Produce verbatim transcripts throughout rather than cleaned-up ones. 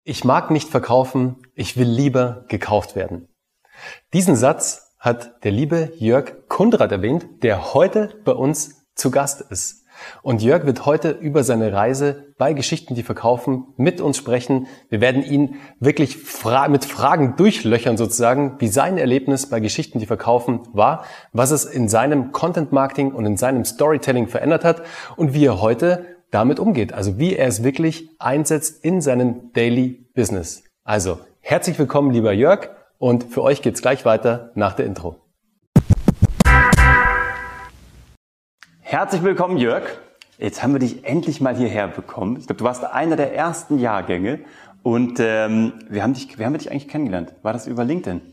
Ich mag nicht verkaufen, ich will lieber gekauft werden. Diesen Satz hat der liebe Jörg Kundrat erwähnt, der heute bei uns zu Gast ist. Und Jörg wird heute über seine Reise bei Geschichten, die verkaufen, mit uns sprechen. Wir werden ihn wirklich fra- mit Fragen durchlöchern sozusagen, wie sein Erlebnis bei Geschichten, die verkaufen war, was es in seinem Content Marketing und in seinem Storytelling verändert hat und wie er heute damit umgeht, also wie er es wirklich einsetzt in seinem Daily Business. Also herzlich willkommen, lieber Jörg, und für euch geht's gleich weiter nach der Intro. Herzlich willkommen, Jörg. Jetzt haben wir dich endlich mal hierher bekommen. Ich glaube, du warst einer der ersten Jahrgänge und ähm, wir haben dich, wie haben wir dich eigentlich kennengelerlant? War das über LinkedIn?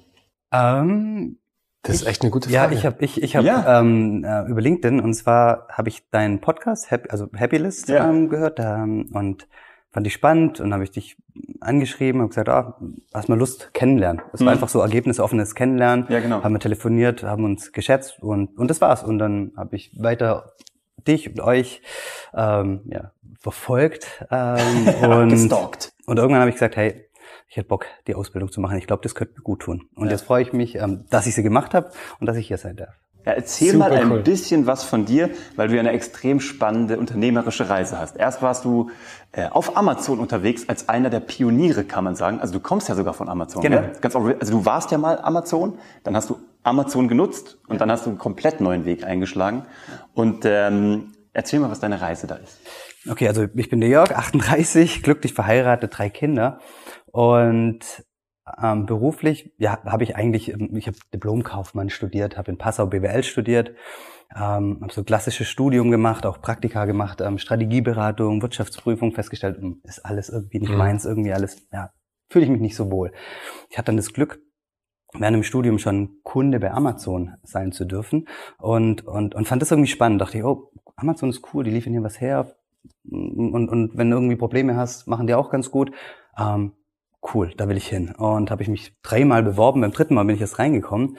Ähm, Das ist ich, echt eine gute Frage. Ja, ich habe ich, ich hab, Ja. ähm, äh, über LinkedIn, und zwar habe ich deinen Podcast, Happy, also Happylist, Ja. ähm, gehört ähm, und fand ich spannend und habe ich dich angeschrieben und gesagt, ah, hast mal Lust kennenlernen. Es Mhm. war einfach so ergebnisoffenes Kennenlernen. Ja, genau. Haben wir telefoniert, haben uns geschätzt und und das war's. Und dann habe ich weiter dich und euch ähm, ja, verfolgt ähm, und Gestalkt. und irgendwann habe ich gesagt, hey, ich hätte Bock, die Ausbildung zu machen. Ich glaube, das könnte mir gut tun. Und Ja. jetzt freue ich mich, ähm, dass ich sie gemacht habe und dass ich hier sein darf. Ja, erzähl Super mal ein cool. bisschen was von dir, weil du ja eine extrem spannende unternehmerische Reise hast. Erst warst du äh, auf Amazon unterwegs als einer der Pioniere, kann man sagen. Also du kommst ja sogar von Amazon. Genau. Gell? Ganz, ori- also du warst ja mal Amazon, dann hast du Amazon genutzt und dann hast du einen komplett neuen Weg eingeschlagen. Und ähm, erzähl mal, was deine Reise da ist. Okay, also ich bin der Jörg, achtunddreißig, glücklich verheiratet, drei Kinder und ähm, beruflich, ja, habe ich eigentlich, ähm, ich habe Diplomkaufmann studiert, habe in Passau B W L studiert, ähm, habe so klassisches Studium gemacht, auch Praktika gemacht, ähm, Strategieberatung, Wirtschaftsprüfung, festgestellt, hm, ist alles irgendwie nicht Mhm. meins, irgendwie alles, ja, fühle ich mich nicht so wohl. Ich hatte dann das Glück, während dem Studium schon Kunde bei Amazon sein zu dürfen und und und fand das irgendwie spannend. Dachte ich, oh, Amazon ist cool, die liefern hier was her und und wenn du irgendwie Probleme hast, machen die auch ganz gut. Ähm, cool, da will ich hin. Und habe ich mich dreimal beworben, beim dritten Mal bin ich erst reingekommen.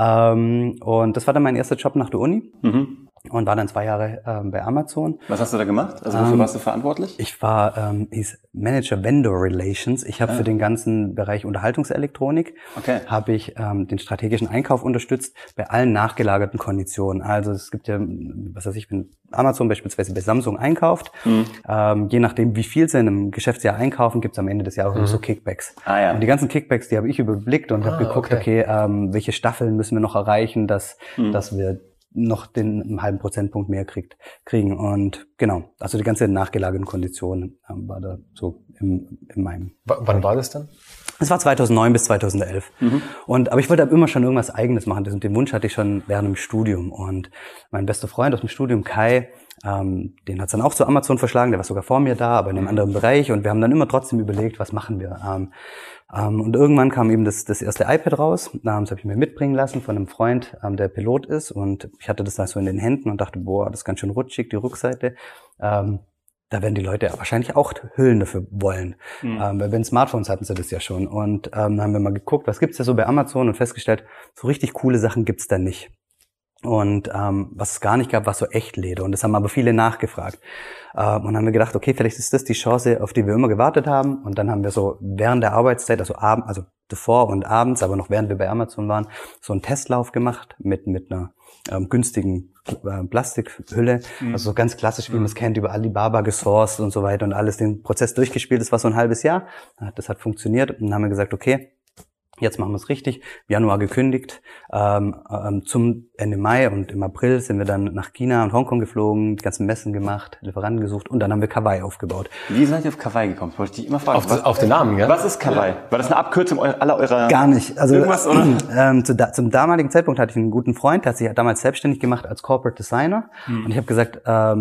Ähm, und das war dann mein erster Job nach der Uni Mhm. und war dann zwei Jahre ähm, bei Amazon. Was hast du da gemacht? Also wofür Ähm, warst du verantwortlich? Ich war ähm, hieß Manager Vendor Relations. Ich habe Ah. für den ganzen Bereich Unterhaltungselektronik Okay. habe ich ähm, den strategischen Einkauf unterstützt bei allen nachgelagerten Konditionen. Also es gibt ja, was weiß ich, wenn Amazon beispielsweise bei Samsung einkauft, Mhm. ähm, je nachdem wie viel sie in einem Geschäftsjahr einkaufen, gibt es am Ende des Jahres Mhm. noch so Kickbacks. Ah ja. Und die ganzen Kickbacks, die habe ich überblickt und Ah, habe geguckt, okay. okay, ähm, welche Staffeln müssen wir noch erreichen, dass Mhm. dass wir noch den einen halben Prozentpunkt mehr kriegt, kriegen. Und genau, also die ganze nachgelagerten Konditionen ähm, war da so im, in meinem. W- wann war das dann? Es war zweitausendneun bis zweitausendelf. Mhm. Und, aber ich wollte immer schon irgendwas Eigenes machen. Das- Den Wunsch hatte ich schon während dem Studium. Und mein bester Freund aus dem Studium, Kai, ähm, den hat's dann auch zu Amazon verschlagen. Der war sogar vor mir da, aber in einem anderen Bereich. Und wir haben dann immer trotzdem überlegt, was machen wir. Ähm, ähm, und irgendwann kam eben das, das erste iPad raus. Ähm, das habe ich mir mitbringen lassen von einem Freund, ähm, der Pilot ist. Und ich hatte das da so in den Händen und dachte, boah, das ist ganz schön rutschig, die Rückseite. Ähm, da werden die Leute wahrscheinlich auch Hüllen dafür wollen. Mhm. Ähm, weil bei den Smartphones hatten sie das ja schon. Und ähm, haben wir mal geguckt, was gibt's da so bei Amazon und festgestellt, so richtig coole Sachen gibt's da nicht. Und ähm, was es gar nicht gab, war so Echtleder. Und das haben aber viele nachgefragt. Ähm, und haben wir gedacht, okay, vielleicht ist das die Chance, auf die wir immer gewartet haben. Und dann haben wir so während der Arbeitszeit, also abend, also davor und abends, aber noch während wir bei Amazon waren, so einen Testlauf gemacht mit mit einer ähm, günstigen äh, Plastikhülle. Mhm. Also so ganz klassisch, wie man es kennt, über Alibaba gesourced und so weiter und alles den Prozess durchgespielt. Das war so ein halbes Jahr. Das hat funktioniert. Und dann haben wir gesagt, okay, jetzt machen wir es richtig. Januar gekündigt. Ähm, ähm, zum Ende Mai und im April sind wir dann nach China und Hongkong geflogen, die ganzen Messen gemacht, Lieferanten gesucht und dann haben wir Kawaii aufgebaut. Wie seid ihr auf Kawaii gekommen? Das wollte ich dich immer fragen. Auf, was, auf den Namen, gell? was ist Kawaii? War das eine Abkürzung eu- aller eurer... Gar nicht. Also Irgendwas, oder? ähm, zu da, zum damaligen Zeitpunkt hatte ich einen guten Freund, der hat sich damals selbstständig gemacht als Corporate Designer. Hm. Und ich habe gesagt, ähm,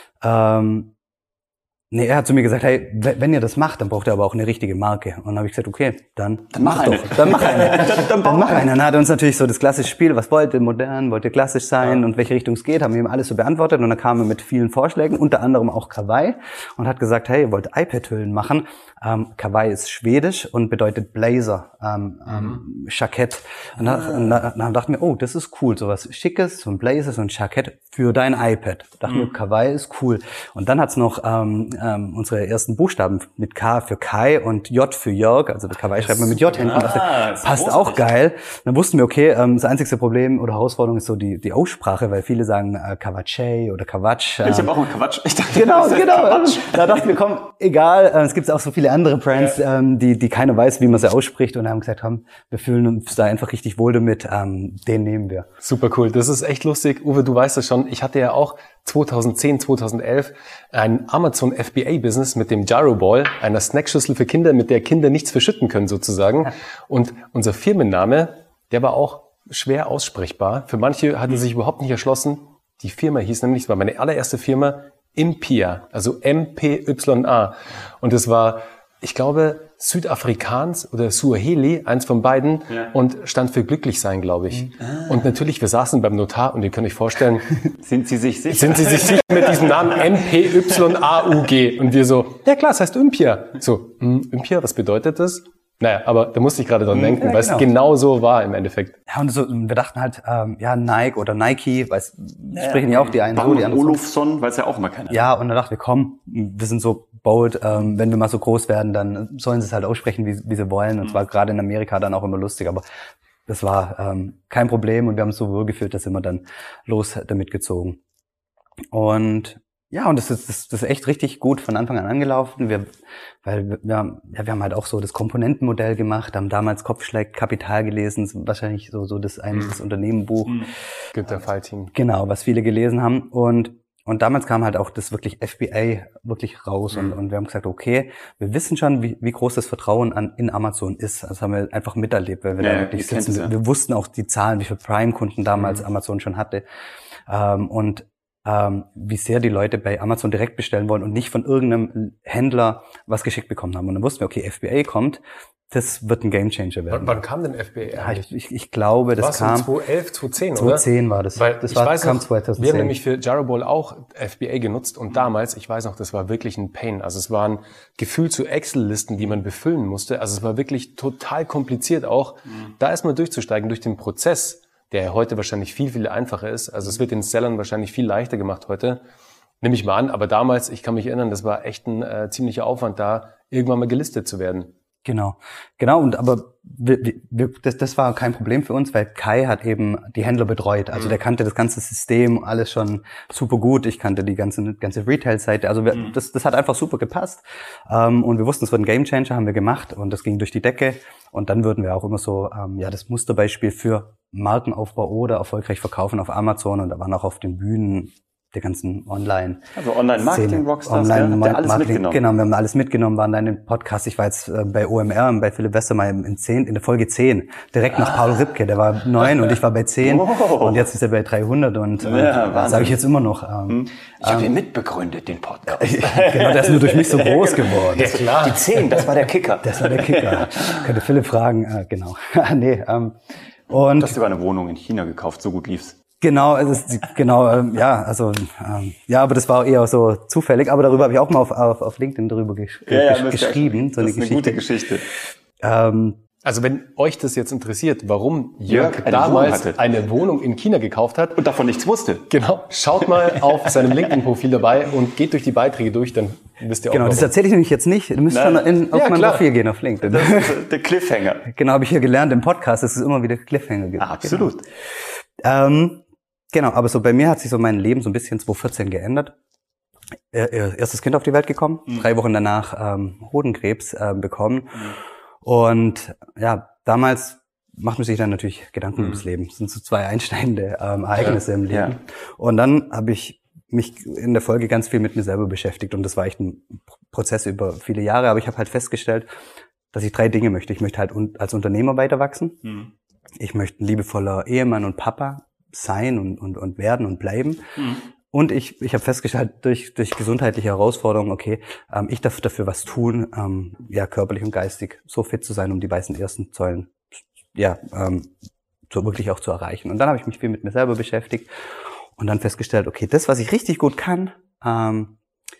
ähm, nee, er hat zu mir gesagt, hey, w- wenn ihr das macht, dann braucht ihr aber auch eine richtige Marke. Und dann habe ich gesagt, okay, dann, Dann mach mach eine. doch. Dann mach eine. Dann- dann dann, bau mach eine. eine. Dann hat er uns natürlich so das klassische Spiel, was wollt ihr, modern, wollt ihr klassisch sein Ja. und welche Richtung es geht, haben wir ihm alles so beantwortet. Und dann kam er mit vielen Vorschlägen, unter anderem auch Kawaii, und hat gesagt, hey, ihr wollt iPad-Hüllen machen. Ähm, Kawaii ist schwedisch und bedeutet Blazer, ähm, ähm, Jackett. Und da, und da, dann dachten wir, oh, das ist cool, sowas Schickes, so ein Blazer, so ein Jackett für dein iPad. Dachten wir, Kawaii ist cool. Und dann hat's noch ähm, ähm, unsere ersten Buchstaben mit K für Kai und J für Jörg, also Kawaii schreibt man mit J hinten. Ah, passt auch geil. Dann wussten wir, okay, ähm, das einzigste Problem oder Herausforderung ist so die die Aussprache, weil viele sagen äh, Kawatschei oder Kawatsch. Ähm, ich habe auch mal Quatsch. Ich dachte, genau, das heißt genau. Quatsch. Da dachten wir, komm, egal. Äh, es gibt auch so viele andere Brands, ja. ähm, die die keiner weiß, wie man sie ausspricht, und haben gesagt, komm, wir fühlen uns da einfach richtig wohl damit. Ähm, den nehmen wir. Super cool. Das ist echt lustig. Uwe, du weißt es schon. Ich hatte ja auch zweitausendzehn, zweitausendelf ein Amazon F B A-Business mit dem Gyro Ball, einer Snackschüssel für Kinder, mit der Kinder nichts verschütten können sozusagen. Und unser Firmenname, der war auch schwer aussprechbar. Für manche hatte sich überhaupt nicht erschlossen. Die Firma hieß nämlich, es war meine allererste Firma, Impia, also M P Y A. Und es war, ich glaube, Südafrikaans oder Suaheli, eins von beiden, ja. und stand für glücklich sein, glaube ich. Ah. Und natürlich, wir saßen beim Notar und ihr könnt euch vorstellen, sind Sie sich sicher? Sind Sie sich sicher mit diesem Namen M P Y A U G? Und wir so, ja klar, es heißt Impia. So, hm, Impia, was bedeutet das? Naja, aber da musste ich gerade dran denken, ja, weil genau. es genau so war im Endeffekt. Ja, und so, wir dachten halt, ähm, ja, Nike oder Nike, weil es ja, sprechen ja auch die einen so, die anderen Olufsson, weiß ja auch immer keiner. Ja, und dann dachten wir, komm, wir sind so bold, ähm, wenn wir mal so groß werden, dann sollen sie es halt aussprechen, wie, wie sie wollen. Und zwar mhm. gerade in Amerika dann auch immer lustig, aber das war ähm, kein Problem, und wir haben es so wohl gefühlt, dass sind wir dann los damit gezogen. Und ja, und das ist, das, das ist echt richtig gut von Anfang an angelaufen. Wir, weil wir, wir, haben, ja, wir haben halt auch so das Komponentenmodell gemacht, haben damals Kopfschläg Kapital gelesen, wahrscheinlich so so das eigentlich das Unternehmenbuch. Günter Faltin. Genau, was viele gelesen haben. Und und damals kam halt auch das wirklich F B A wirklich raus, mhm. und, und wir haben gesagt, okay, wir wissen schon, wie, wie groß das Vertrauen an in Amazon ist. Das haben wir einfach miterlebt, weil wir ja, da wirklich sitzen. Ja. Wir wussten auch die Zahlen, wie viele Prime-Kunden damals mhm. Amazon schon hatte. Ähm, und Ähm, wie sehr die Leute bei Amazon direkt bestellen wollen und nicht von irgendeinem Händler was geschickt bekommen haben. Und dann wussten wir, okay, F B A kommt, das wird ein Gamechanger werden. Wann, wann kam denn F B A eigentlich? Ja, ich, ich glaube, das Was, kam... zweitausendelf, zweitausendzehn, oder? zweitausendzehn war das. Weil das ich war, weiß kam noch, zweitausendzehn. Wir haben nämlich für Gyro Ball auch F B A genutzt, und damals, ich weiß noch, das war wirklich ein Pain. Also es waren gefühlt zu Excel-Listen, die man befüllen musste. Also es war wirklich total kompliziert auch, mhm. da erstmal durchzusteigen durch den Prozess, der heute wahrscheinlich viel, viel einfacher ist. Also es wird den Sellern wahrscheinlich viel leichter gemacht heute. Nehme ich mal an. Aber damals, ich kann mich erinnern, das war echt ein äh, ziemlicher Aufwand, da irgendwann mal gelistet zu werden. Genau, genau. Und aber wir, wir, das, das war kein Problem für uns, weil Kai hat eben die Händler betreut. Also mhm. der kannte das ganze System, alles schon super gut. Ich kannte die ganze ganze Retail-Seite. Also wir, mhm. das, das hat einfach super gepasst. Ähm, und wir wussten, es wird ein Gamechanger, haben wir gemacht, und das ging durch die Decke. Und dann würden wir auch immer so ähm, ja das Musterbeispiel für Markenaufbau oder erfolgreich verkaufen auf Amazon, und da waren auch auf den Bühnen der ganzen Online. Also Online-Marketing-Rockstars, Online ja, habt ihr alles Marketing, mitgenommen? Genau, wir haben alles mitgenommen, waren dann im Podcast. Ich war jetzt äh, bei O M R, bei Philipp Westermeier in, zehn, in der Folge zehn, direkt nach ah. Paul Ripke. Der war neun und ich war bei zehn. Oh. Und jetzt ist er bei dreihundert, und äh, ja, sage ich jetzt immer noch. Ähm, ich habe ähm, ihn mitbegründet, den Podcast. Genau, der ist nur durch mich so groß geworden. Ja, klar. Die zehn, das war der Kicker. Das war der Kicker. Könnte Philipp fragen, äh, genau. nee, ähm, und du hast sogar eine Wohnung in China gekauft, so gut lief's. Genau, es ist genau, ähm, ja, also ähm, ja, aber das war eher so zufällig. Aber darüber habe ich auch mal auf, auf, auf LinkedIn darüber gesch ja, ja, geschrieben, ja, so eine, das ist eine gute Geschichte. Ähm, Also wenn euch das jetzt interessiert, warum Jörg, Jörg eine damals Wohnung eine Wohnung in China gekauft hat und davon nichts wusste. Genau, schaut mal auf seinem LinkedIn-Profil dabei und geht durch die Beiträge durch, dann wisst ihr auch. Genau, warum. Das erzähle ich nämlich jetzt nicht. Du müsst Nein. schon in, auf ja, mein klar. Profil gehen auf LinkedIn. Das ist der Cliffhanger. Genau, habe ich hier gelernt im Podcast, dass es immer wieder Cliffhanger gibt. Ah, absolut. Genau. Ähm, genau, aber so bei mir hat sich so mein Leben so ein bisschen zweitausendvierzehn geändert. Erstes Kind auf die Welt gekommen, mhm. drei Wochen danach ähm, Hodenkrebs äh, bekommen. Mhm. Und ja, damals macht man sich dann natürlich Gedanken mhm. ums Leben. Das sind so zwei einschneidende ähm, Ereignisse ja, im Leben. Ja. Und dann habe ich mich in der Folge ganz viel mit mir selber beschäftigt. Und das war echt ein Prozess über viele Jahre. Aber ich habe halt festgestellt, dass ich drei Dinge möchte. Ich möchte halt un- als Unternehmer weiter wachsen. Mhm. Ich möchte ein liebevoller Ehemann und Papa sein und, und, und werden und bleiben. Mhm. Und ich, ich habe festgestellt, durch, durch gesundheitliche Herausforderungen, okay, ähm, ich darf dafür was tun, ähm, ja, körperlich und geistig so fit zu sein, um die weißen ersten Säulen, ja, ähm, so wirklich auch zu erreichen. Und dann habe ich mich viel mit mir selber beschäftigt und dann festgestellt, okay, das, was ich richtig gut kann, ähm,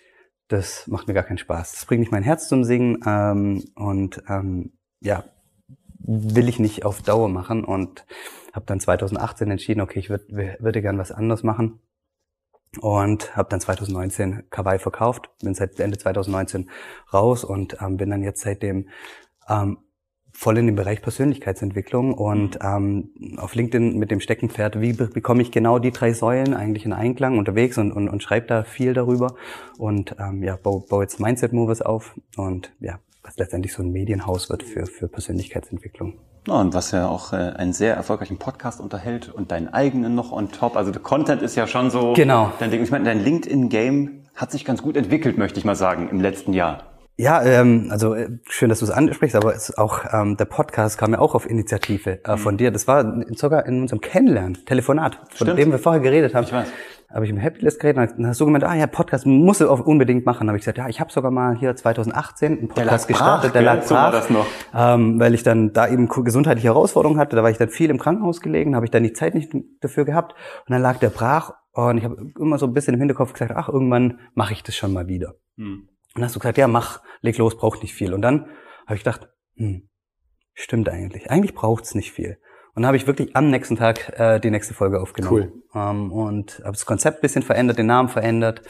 das macht mir gar keinen Spaß. Das bringt nicht mein Herz zum Singen ähm, und ähm, ja, will ich nicht auf Dauer machen und habe dann zweitausendachtzehn entschieden, okay, ich würde würde gern was anderes machen. und habe dann zwanzig neunzehn Kawaii verkauft, bin seit Ende zwanzig neunzehn raus und ähm, bin dann jetzt seitdem ähm, voll in dem Bereich Persönlichkeitsentwicklung und ähm, auf LinkedIn mit dem Steckenpferd, wie be- bekomme ich genau die drei Säulen eigentlich in Einklang unterwegs und, und, und schreibe da viel darüber und ähm, ja, baue, baue jetzt Mindset Movers auf und ja, was letztendlich so ein Medienhaus wird für, für Persönlichkeitsentwicklung. Ja, und was ja auch äh, einen sehr erfolgreichen Podcast unterhält und deinen eigenen noch on top. Also der Content ist ja schon so. Genau. Dein Ding. Ich meine, dein LinkedIn-Game hat sich ganz gut entwickelt, möchte ich mal sagen, im letzten Jahr. Ja, ähm, also äh, schön, dass du es ansprichst, aber es ist auch ähm, der Podcast kam ja auch auf Initiative äh, von dir. Das war sogar in unserem Kennenlernen, Telefonat, von Stimmt. dem wir vorher geredet haben. Ich weiß. Habe ich im Happylist geredet und dann hast du gemeint, ah ja, Podcast musst du auch unbedingt machen. Habe ich gesagt, ja, ich habe sogar mal hier zwanzig achtzehn einen Podcast der lag gestartet, brach, der lag gell? So war brach, das noch. Ähm, weil ich dann da eben gesundheitliche Herausforderungen hatte. Da war ich dann viel im Krankenhaus gelegen, habe ich dann die Zeit nicht dafür gehabt und dann lag der brach und ich habe immer so ein bisschen im Hinterkopf gesagt, ach, irgendwann mache ich das schon mal wieder. Hm. Und dann hast du gesagt, ja, mach, leg los, braucht nicht viel. Und dann habe ich gedacht, hm, stimmt eigentlich. Eigentlich braucht's nicht viel. Und dann habe ich wirklich am nächsten Tag äh, die nächste Folge aufgenommen. Cool. Ähm, und habe das Konzept ein bisschen verändert, den Namen verändert.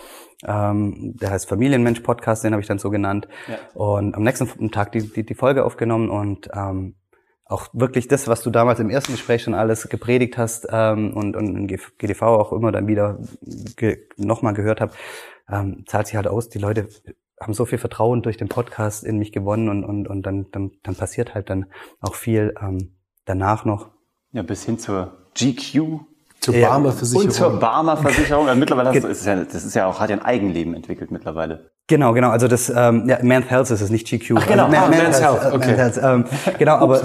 Ähm, der heißt Familienmensch-Podcast, den habe ich dann so genannt. Ja. Und am nächsten Tag die, die, die Folge aufgenommen und ähm, auch wirklich das, was du damals im ersten Gespräch schon alles gepredigt hast ähm, und, und in G D V auch immer dann wieder ge- nochmal gehört habe, ähm, zahlt sich halt aus. Die Leute haben so viel Vertrauen durch den Podcast in mich gewonnen und, und, und dann, dann, dann passiert halt dann auch viel ähm, danach noch. Ja, bis hin zur G Q. Zur Ja, Barmer Versicherung. Und zur Barmer Versicherung. Also mittlerweile hast du, ist es ja, das ist ja auch, hat ja ein Eigenleben entwickelt mittlerweile. Genau, genau. Also das, ähm, ja, Men's Health ist es, nicht G Q. Ach, genau. Also, Ah, Man, Men's Health, Health, okay. Men's Health, ähm, genau, aber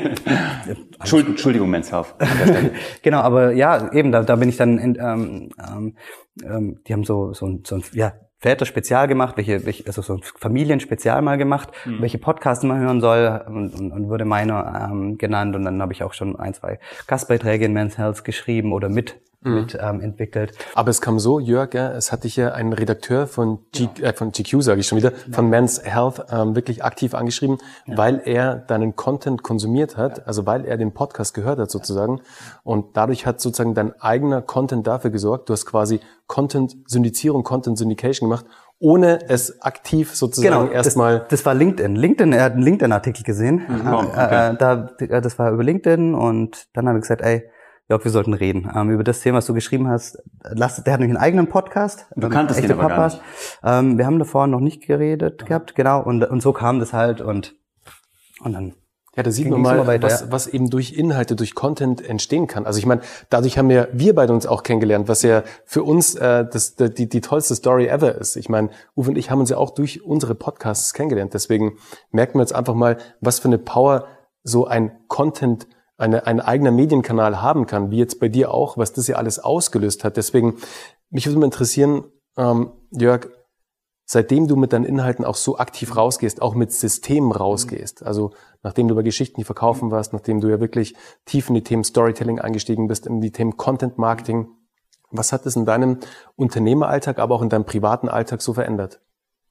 Entschuld, Entschuldigung, Men's Health. An der Stelle. genau, aber ja, eben, da, da bin ich dann, in, ähm, ähm, ähm, die haben so, so ein, so ein, ja, Väter Spezial gemacht, welche, welche, also so ein Familienspezial mal gemacht, mhm. welche Podcasts man hören soll und, und, und wurde meine ähm, genannt und dann habe ich auch schon ein, zwei Gastbeiträge in Men's Health geschrieben oder mit mhm. mit ähm, entwickelt. Aber es kam so, Jörg, ja, es hatte hier einen Redakteur von G, ja. äh, von G Q, sage ich schon wieder, ja. von Men's Health ähm, wirklich aktiv angeschrieben, ja. weil er deinen Content konsumiert hat, ja. also weil er den Podcast gehört hat sozusagen und dadurch hat sozusagen dein eigener Content dafür gesorgt, du hast quasi Content-Syndizierung, Content-Syndication gemacht, ohne es aktiv sozusagen genau, erstmal... Das, das war LinkedIn. LinkedIn, er hat einen LinkedIn-Artikel gesehen. Mhm. Oh, okay. äh, da, das war über LinkedIn und dann habe ich gesagt, ey, Jörg, wir sollten reden ähm, über das Thema, was du geschrieben hast. Lass, der hat nämlich einen eigenen Podcast. Du kanntest den aber gar nicht. Ähm, wir haben davor noch nicht geredet gehabt, genau. Und, und so kam das halt und, und dann... Ja, da sieht man mal, weiter, was, ja. was eben durch Inhalte, durch Content entstehen kann. Also ich meine, dadurch haben wir, wir beide uns auch kennengelernt, was ja für uns äh, das, die, die tollste Story ever ist. Ich meine, Uwe und ich haben uns ja auch durch unsere Podcasts kennengelernt. Deswegen merken wir jetzt einfach mal, was für eine Power so ein Content, eine, ein eigener Medienkanal haben kann, wie jetzt bei dir auch, was das ja alles ausgelöst hat. Deswegen, mich würde mal interessieren, ähm, Jörg, seitdem du mit deinen Inhalten auch so aktiv rausgehst, auch mit Systemen rausgehst, also nachdem du bei Geschichten, die verkaufen warst, nachdem du ja wirklich tief in die Themen Storytelling eingestiegen bist, in die Themen Content Marketing, was hat das in deinem Unternehmeralltag, aber auch in deinem privaten Alltag so verändert?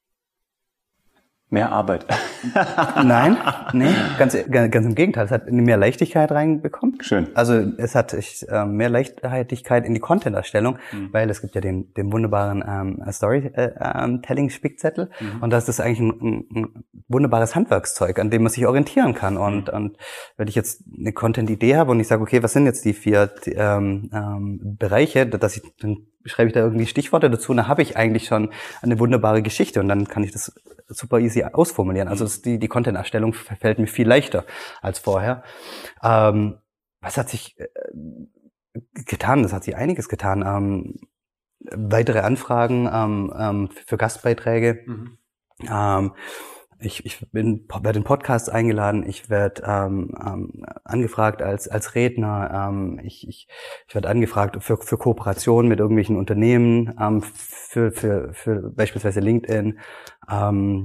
Mehr Arbeit. Nein, nee, ganz, ganz im Gegenteil. Es hat mehr Leichtigkeit reinbekommen. Schön. Also es hat ich, äh, mehr Leichtigkeit in die Content-Erstellung, mhm. weil es gibt ja den, den wunderbaren ähm, Storytelling-Spickzettel mhm. und das ist eigentlich ein, ein, ein wunderbares Handwerkszeug, an dem man sich orientieren kann. Und, mhm. und wenn ich jetzt eine Content-Idee habe und ich sage, okay, was sind jetzt die vier die, ähm, ähm, Bereiche, dass ich dann schreibe ich da irgendwie Stichworte dazu, dann habe ich eigentlich schon eine wunderbare Geschichte und dann kann ich das super easy ausformulieren. Also das, die, die Content-Erstellung fällt mir viel leichter als vorher. Ähm, was hat sich äh, getan? Das hat sich einiges getan. Ähm, weitere Anfragen ähm, ähm, für Gastbeiträge. Mhm. Ähm, Ich, ich bin, werde in Podcasts eingeladen, ich werde ähm, ähm, angefragt als als Redner, ähm, ich, ich, ich werde angefragt für für Kooperationen mit irgendwelchen Unternehmen, ähm, für für für beispielsweise LinkedIn. Ähm,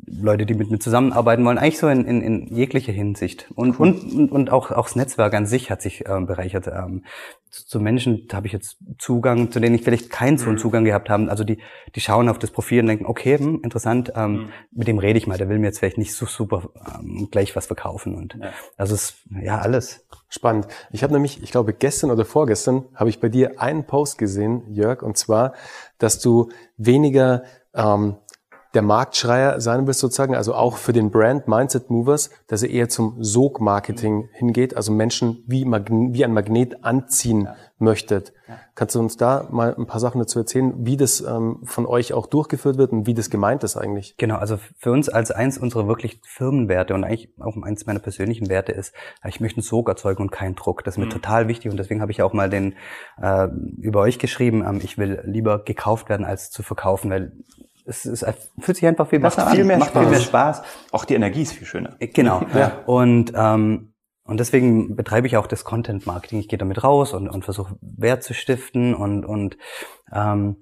Leute, die mit mir zusammenarbeiten wollen, eigentlich so in, in, in jeglicher Hinsicht. Und, cool. und, und, und auch, auch das Netzwerk an sich hat sich ähm, bereichert. Ähm, zu, zu Menschen habe ich jetzt Zugang, zu denen ich vielleicht keinen so einen Zugang gehabt habe. Also die, die schauen auf das Profil und denken, okay, hm, interessant, ähm, mhm. mit dem rede ich mal, der will mir jetzt vielleicht nicht so super ähm, gleich was verkaufen. Und ja. also es ja alles. Spannend. Ich habe nämlich, ich glaube gestern oder vorgestern, habe ich bei dir einen Post gesehen, Jörg, und zwar, dass du weniger ähm, der Marktschreier sein willst sozusagen, also auch für den Brand Mindset Movers, dass er eher zum Sog-Marketing hingeht, also Menschen wie, Magne- wie ein Magnet anziehen ja. möchtet. Ja. Kannst du uns da mal ein paar Sachen dazu erzählen, wie das ähm, von euch auch durchgeführt wird und wie das gemeint ist eigentlich? Genau, also für uns als eins unserer wirklich Firmenwerte und eigentlich auch eins meiner persönlichen Werte ist, ich möchte einen Sog erzeugen und keinen Druck. Das ist mir mhm. total wichtig und deswegen habe ich auch mal den äh, über euch geschrieben, ähm, ich will lieber gekauft werden als zu verkaufen, weil es, es fühlt sich einfach viel besser Macht viel mehr an. Macht Spaß. viel mehr Spaß. Auch die Energie ist viel schöner. Genau. ja. Und ähm, und deswegen betreibe ich auch das Content Marketing. Ich gehe damit raus und und versuche Wert zu stiften und und ähm,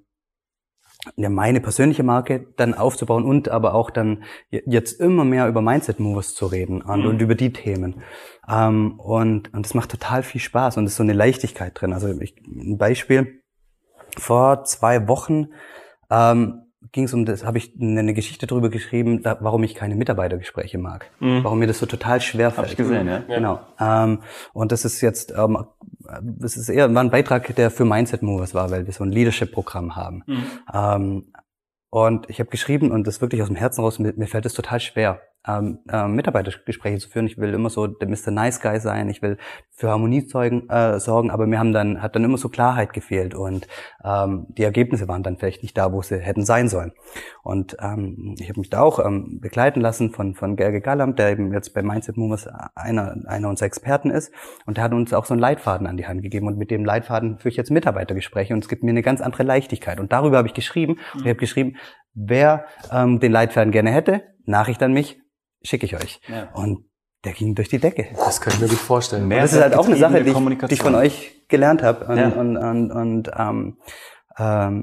ja, meine persönliche Marke dann aufzubauen und aber auch dann jetzt immer mehr über Mindset Movers zu reden und, mhm. und über die Themen. Ähm, und und das macht total viel Spaß und es ist so eine Leichtigkeit drin. Also ich, ein Beispiel: Vor zwei Wochen ähm, ging es um das, habe ich eine Geschichte darüber geschrieben, da, warum ich keine Mitarbeitergespräche mag, mhm. warum mir das so total schwer fällt. Hab ich gesehen, ja. Genau. Ähm, und das ist jetzt, ähm, das ist eher war ein Beitrag, der für Mindset Movers war, weil wir so ein Leadership-Programm haben. Mhm. Ähm, und ich habe geschrieben und das wirklich aus dem Herzen raus, mir, mir fällt es total schwer, ähm, äh, Mitarbeitergespräche zu führen. Ich will immer so der Mister Nice Guy sein, ich will für Harmonie zeugen, äh, sorgen, aber mir haben dann hat dann immer so Klarheit gefehlt und ähm, die Ergebnisse waren dann vielleicht nicht da, wo sie hätten sein sollen. Und ähm, ich habe mich da auch ähm, begleiten lassen von von Gerge Gallam, der eben jetzt bei Mindset Movers einer einer unserer Experten ist, und der hat uns auch so einen Leitfaden an die Hand gegeben und mit dem Leitfaden führe ich jetzt Mitarbeitergespräche und es gibt mir eine ganz andere Leichtigkeit und darüber habe ich geschrieben und ich habe geschrieben, wer ähm, den Leitfaden gerne hätte, Nachricht an mich, schicke ich euch. Ja. Und der ging durch die Decke. Das kann ich mir gut vorstellen. Mehr das ist halt auch eine Sache, die ich, die ich von euch gelernt habe. Und, ja. und, und, und ähm, ähm,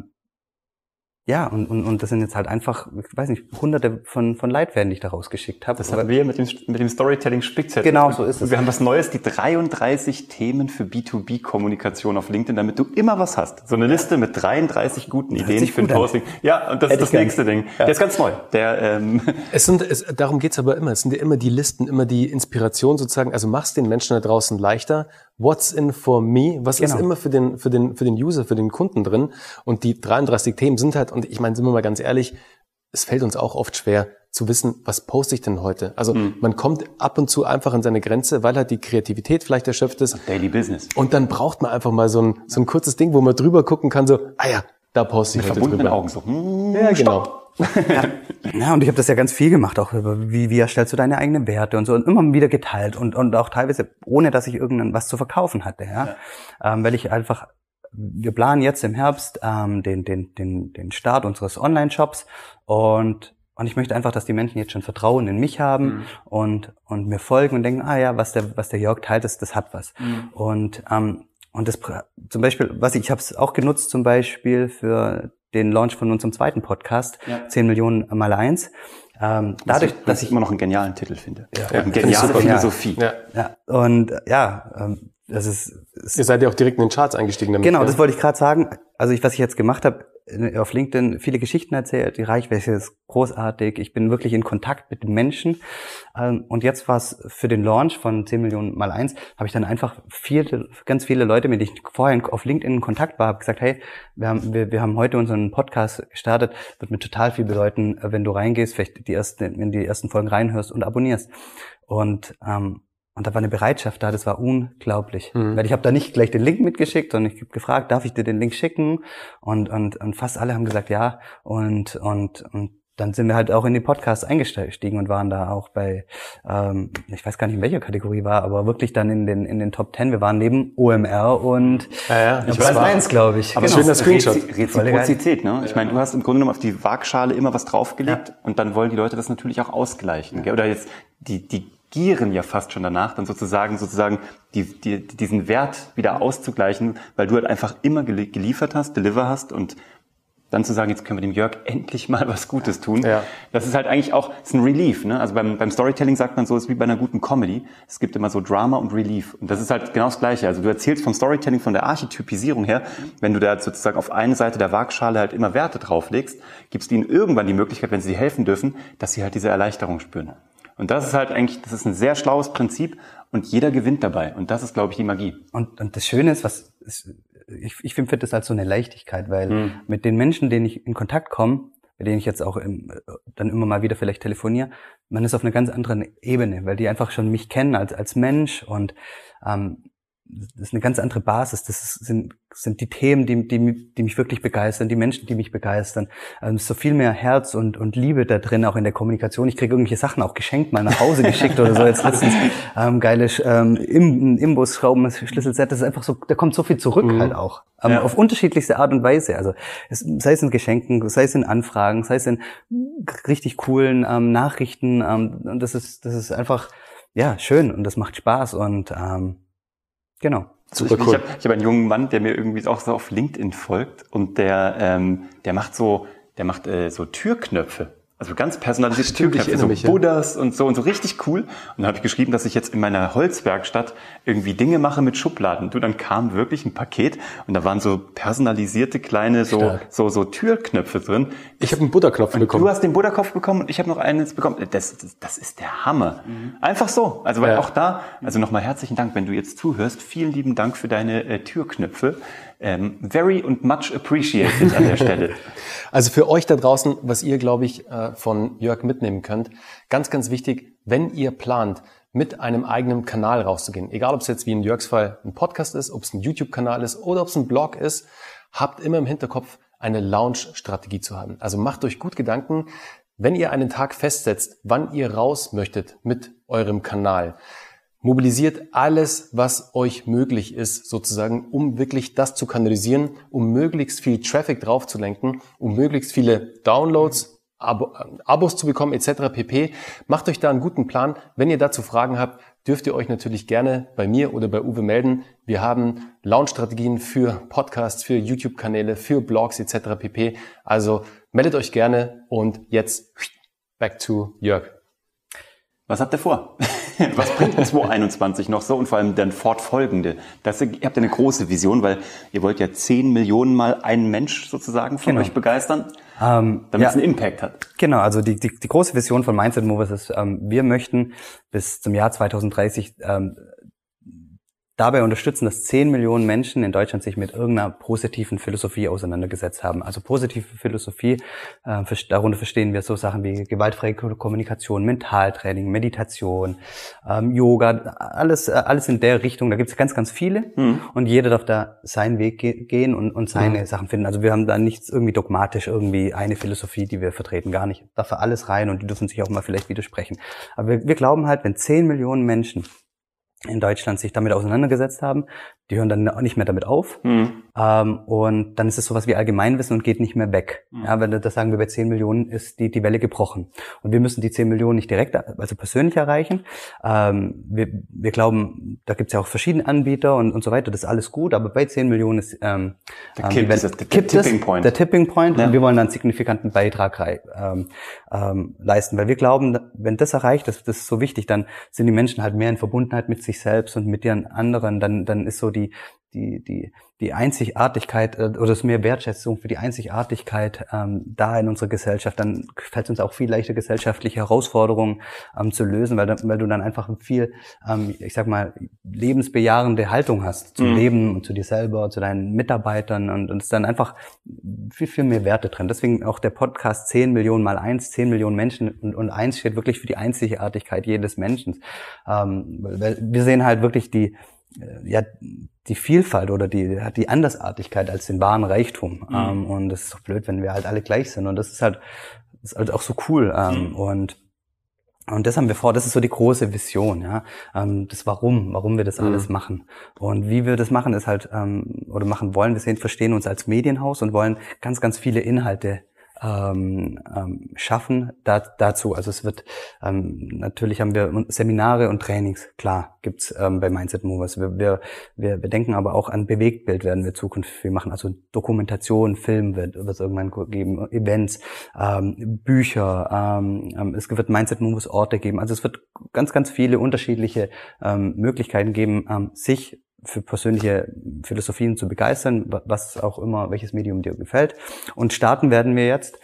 ja, und, und, und das sind jetzt halt einfach, ich weiß nicht, hunderte von, von Leitfäden, die ich da rausgeschickt habe. Das hatten wir mit dem, mit dem Storytelling-Spickzettel. Genau, so ist es. Wir haben was Neues, die dreiunddreißig Themen für B zwei B-Kommunikation auf LinkedIn, damit du immer was hast. So eine Liste mit dreiunddreißig guten das Ideen für ein Posting. Ja, und das Hätte ist das nächste Ding. Ja. Der ist ganz neu. Der, ähm es sind, es, darum geht's aber immer. Es sind ja immer die Listen, immer die Inspiration sozusagen. Also mach's den Menschen da draußen leichter. What's in for me? Was genau. ist immer für den, für den, für den User, für den Kunden drin? Und die dreiunddreißig Themen sind halt, und ich meine, sind wir mal ganz ehrlich, es fällt uns auch oft schwer zu wissen, was poste ich denn heute? Also mhm. man kommt ab und zu einfach an seine Grenze, weil halt die Kreativität vielleicht erschöpft ist. Daily Business. Und dann braucht man einfach mal so ein, so ein kurzes Ding, wo man drüber gucken kann, so, ah ja, da poste ich Mit heute verbundenen drüber. Augen so. Hm, ja, genau. ja. ja, und ich habe das ja ganz viel gemacht, auch über wie, wie erstellst du deine eigenen Werte und so, und immer wieder geteilt und, und auch teilweise ohne, dass ich irgendwann was zu verkaufen hatte, ja, ja. Ähm, weil ich einfach, wir planen jetzt im Herbst ähm, den, den, den, den Start unseres Online-Shops und und ich möchte einfach, dass die Menschen jetzt schon Vertrauen in mich haben mhm. und und mir folgen und denken, ah ja, was der was der Jörg teilt, das, das hat was. Mhm. Und ähm, und das zum Beispiel, was ich, ich habe es auch genutzt zum Beispiel für den Launch von unserem zweiten Podcast, ja. zehn Millionen mal eins. Ähm, dadurch, was, dass ich immer noch einen genialen Titel finde. Ja. Ja. Eine geniale Philosophie. Ja. ja. Und ja, ähm, das ist, ist. Ihr seid ja auch direkt in den Charts eingestiegen damit. Genau, ja? das wollte ich gerade sagen. Also ich, was ich jetzt gemacht habe, auf LinkedIn viele Geschichten erzählt, die Reichweite ist großartig, ich bin wirklich in Kontakt mit den Menschen. Und jetzt war es für den Launch von zehn Millionen mal eins, habe ich dann einfach viele, ganz viele Leute, mit denen ich vorher auf LinkedIn in Kontakt war, habe gesagt, hey, wir haben, wir, wir haben heute unseren Podcast gestartet, wird mir total viel bedeuten, wenn du reingehst, vielleicht die ersten, wenn du die ersten Folgen reinhörst und abonnierst. Und ähm, Und da war eine Bereitschaft da, das war unglaublich. Mhm. Weil ich habe da nicht gleich den Link mitgeschickt, sondern ich habe gefragt, darf ich dir den Link schicken? Und und und fast alle haben gesagt ja. Und und und dann sind wir halt auch in die Podcasts eingestiegen und waren da auch bei, ähm, ich weiß gar nicht, in welcher Kategorie war, aber wirklich dann in den in den Top Ten. Wir waren neben O M R und ja, ja, ich weiß eins, glaube ich. Aber genau. Schöner Screenshot. Reziprozität, ne? Ich meine, du hast im Grunde genommen auf die Waagschale immer was draufgelegt ja. und dann wollen die Leute das natürlich auch ausgleichen. Ja. Oder jetzt die die gieren ja fast schon danach, dann sozusagen sozusagen die, die, diesen Wert wieder auszugleichen, weil du halt einfach immer geliefert hast, deliver hast und dann zu sagen, jetzt können wir dem Jörg endlich mal was Gutes tun. Ja. Das ist halt eigentlich auch, ist ein Relief, ne? Also beim, beim Storytelling sagt man so, es ist wie bei einer guten Comedy. Es gibt immer so Drama und Relief. Und das ist halt genau das Gleiche. Also du erzählst vom Storytelling, von der Archetypisierung her, wenn du da sozusagen auf eine Seite der Waagschale halt immer Werte drauflegst, gibst ihnen irgendwann die Möglichkeit, wenn sie dir helfen dürfen, dass sie halt diese Erleichterung spüren. Und das ist halt eigentlich, das ist ein sehr schlaues Prinzip und jeder gewinnt dabei. Und das ist, glaube ich, die Magie. Und, und das Schöne ist, was ist, ich, ich empfinde das als so eine Leichtigkeit, weil Mhm. mit den Menschen, denen ich in Kontakt komme, mit denen ich jetzt auch im, dann immer mal wieder vielleicht telefoniere, man ist auf einer ganz anderen Ebene, weil die einfach schon mich kennen als als Mensch und ähm, das ist eine ganz andere Basis. Das ist, sind sind die Themen, die die die mich wirklich begeistern, die Menschen, die mich begeistern. Ähm, es ist so viel mehr Herz und und Liebe da drin, auch in der Kommunikation. Ich kriege irgendwelche Sachen auch geschenkt, mal nach Hause geschickt oder so. Jetzt letztens ähm, geile ähm, Im, Imbus Schrauben Schlüsselset. Das ist einfach so, da kommt so viel zurück Mhm. halt auch ähm, Ja. auf unterschiedlichste Art und Weise. Also es, sei es in Geschenken, sei es in Anfragen, sei es in richtig coolen ähm, Nachrichten. Ähm, und das ist das ist einfach ja schön und das macht Spaß und ähm, genau. Also Super ich cool. ich habe ich hab einen jungen Mann, der mir irgendwie auch so auf LinkedIn folgt und der ähm, der macht so der macht äh, so Türknöpfe. Also ganz personalisierte Ach, stimmt, ich Türknöpfe, erinnere so mich, ja. Buddhas und so und so richtig cool. Und dann habe ich geschrieben, dass ich jetzt in meiner Holzwerkstatt irgendwie Dinge mache mit Schubladen. Du, dann kam wirklich ein Paket und da waren so personalisierte kleine so Stark. so so Türknöpfe drin. Ich habe einen Butterknopf Und bekommen. du hast den Buddha-Kopf bekommen und ich habe noch einen jetzt bekommen. Das, das, das ist der Hammer. Einfach so. Also weil Ja. auch da, also nochmal herzlichen Dank, wenn du jetzt zuhörst. Vielen lieben Dank für deine äh, Türknöpfe. Ähm, very und much appreciated an der Stelle. Also für euch da draußen, was ihr, glaube ich, äh, von Jörg mitnehmen könnt, ganz, ganz wichtig, wenn ihr plant, mit einem eigenen Kanal rauszugehen, egal ob es jetzt wie in Jörgs Fall ein Podcast ist, ob es ein YouTube-Kanal ist oder ob es ein Blog ist, habt immer im Hinterkopf, eine Launch-Strategie zu haben. Also macht euch gut Gedanken, wenn ihr einen Tag festsetzt, wann ihr raus möchtet mit eurem Kanal. Mobilisiert alles, was euch möglich ist, sozusagen, um wirklich das zu kanalisieren, um möglichst viel Traffic draufzulenken, um möglichst viele Downloads, Abo, Abos zu bekommen, et cetera pp. Macht euch da einen guten Plan. Wenn ihr dazu Fragen habt, dürft ihr euch natürlich gerne bei mir oder bei Uwe melden. Wir haben Launch-Strategien für Podcasts, für YouTube-Kanäle, für Blogs et cetera pp. Also meldet euch gerne und jetzt back to Jörg. Was habt ihr vor? Was bringt zwanzig einundzwanzig noch so und vor allem dann fortfolgende? Das, ihr habt ja eine große Vision, weil ihr wollt ja zehn Millionen Mal einen Mensch sozusagen von Genau. euch begeistern, Ähm, damit ja. es einen Impact hat. Genau, also die, die, die große Vision von Mindset Movers ist, ähm, wir möchten bis zum Jahr zwanzig dreißig ähm, dabei unterstützen, dass zehn Millionen Menschen in Deutschland sich mit irgendeiner positiven Philosophie auseinandergesetzt haben. Also positive Philosophie, äh, darunter verstehen wir so Sachen wie gewaltfreie Kommunikation, Mentaltraining, Meditation, ähm, Yoga, alles alles in der Richtung. Da gibt es ganz, ganz viele Mhm. und jeder darf da seinen Weg ge- gehen und, und seine Mhm. Sachen finden. Also wir haben da nichts irgendwie dogmatisch, irgendwie eine Philosophie, die wir vertreten, gar nicht. Da für alles rein und die dürfen sich auch mal vielleicht widersprechen. Aber wir, wir glauben halt, wenn zehn Millionen Menschen in Deutschland sich damit auseinandergesetzt haben, die hören dann auch nicht mehr damit auf. Mhm. Ähm, und dann ist es sowas wie Allgemeinwissen und geht nicht mehr weg. Mhm. Ja, wenn das sagen wir bei zehn Millionen ist die, die Welle gebrochen. Und wir müssen die zehn Millionen nicht direkt, also persönlich erreichen. Ähm, wir, wir glauben, da gibt es ja auch verschiedene Anbieter und, und so weiter, das ist alles gut, aber bei zehn Millionen ist ähm, Der ähm, Kipp- die Welle- der- der kippt Tipping es, Point. der Tipping Point Ja. und wir wollen dann einen signifikanten Beitrag rei- ähm, ähm, leisten, weil wir glauben, wenn das erreicht, das, das ist so wichtig, dann sind die Menschen halt mehr in Verbundenheit mit sich selbst und mit ihren anderen, dann, dann ist so die, die, die, die Einzigartigkeit äh, oder es ist mehr Wertschätzung für die Einzigartigkeit ähm, da in unserer Gesellschaft, dann fällt es uns auch viel leichter, gesellschaftliche Herausforderungen ähm, zu lösen, weil, weil du dann einfach viel, ähm, ich sag mal, lebensbejahende Haltung hast zum Mhm. Leben und zu dir selber, zu deinen Mitarbeitern und und es ist dann einfach viel, viel mehr Werte drin. Deswegen auch der Podcast zehn Millionen mal eins, zehn Millionen Menschen und, und eins steht wirklich für die Einzigartigkeit jedes Menschen. Ähm, weil wir sehen halt wirklich die, äh, ja, die Vielfalt oder die, die Andersartigkeit als den wahren Reichtum. Mhm. Ähm, und das ist so blöd, wenn wir halt alle gleich sind. Und das ist halt, das ist halt auch so cool. Ähm, Mhm. und Und das haben wir vor, das ist so die große Vision, ja. Ähm, das Warum, warum wir das Mhm. alles machen. Und wie wir das machen, ist halt, ähm, oder machen wollen, wir sehen, verstehen uns als Medienhaus und wollen ganz, ganz viele Inhalte ähm, ähm, schaffen da, dazu. Also es wird, ähm, natürlich haben wir Seminare und Trainings, klar, gibt's ähm, bei Mindset Movers. Wir, wir, wir, wir denken aber auch an Bewegtbild werden wir zukünftig machen, also Dokumentation, Film wird wird es irgendwann geben, Events, ähm, Bücher, ähm, es wird Mindset Movers Orte geben. Also es wird ganz, ganz viele unterschiedliche ähm, Möglichkeiten geben, ähm, sich für persönliche Philosophien zu begeistern, was auch immer, welches Medium dir gefällt. Und starten werden wir jetzt